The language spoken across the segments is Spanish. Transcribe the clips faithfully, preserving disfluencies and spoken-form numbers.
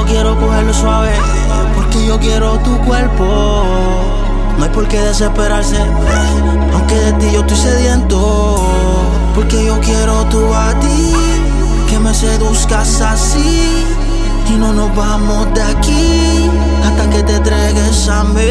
yo quiero cogerlo suave, porque yo quiero tu cuerpo. No hay por qué desesperarse, aunque de ti yo estoy sediento. Porque yo quiero tu body, que me seduzcas así. Y no nos vamos de aquí hasta que te entregues a mí.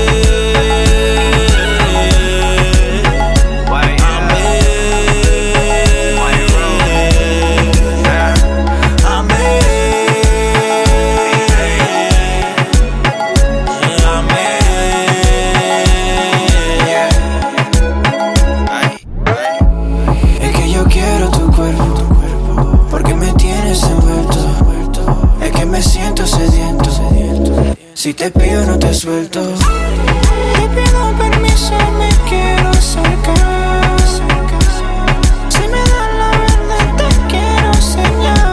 Si te pido no te suelto. Te pido permiso, me quiero acercar. Si me das la verdad te quiero enseñar.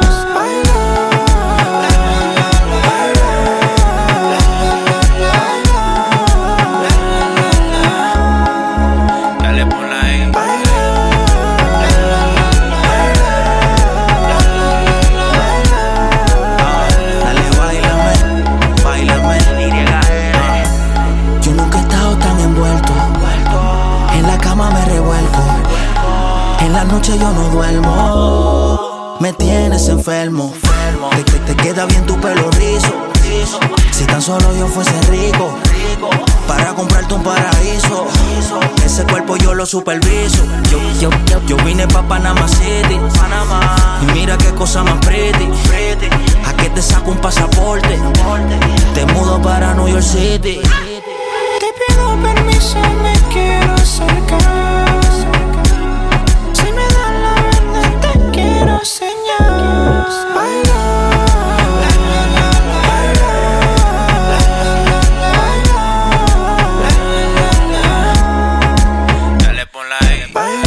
Dale ponla ahí. En la noche yo no duermo, me tienes enfermo. Te, te, te queda bien tu pelo rizo. Si tan solo yo fuese rico, para comprarte un paraíso. Ese cuerpo yo lo superviso. Yo, yo, yo, yo vine pa' Panama City, y mira qué cosa más pretty. ¿A qué te saco un pasaporte? Te mudo para New York City. Te pido permiso, me quiero acercar. Quiero enseñar. Dale ponla ahí.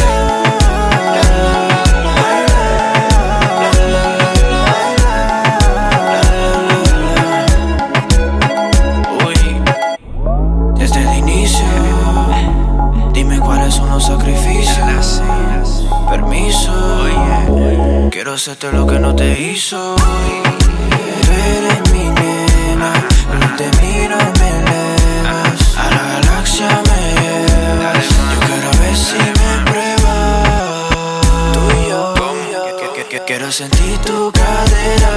Uy, desde el inicio, dime cuáles son los sacrificios. Permiso, oye, quiero hacerte lo que no te hizo. Tú eres mi nena, cuando te miro me elevas. A la galaxia me llevas. Yo quiero ver si me pruebas. Tú y yo, quiero sentir tu cadera.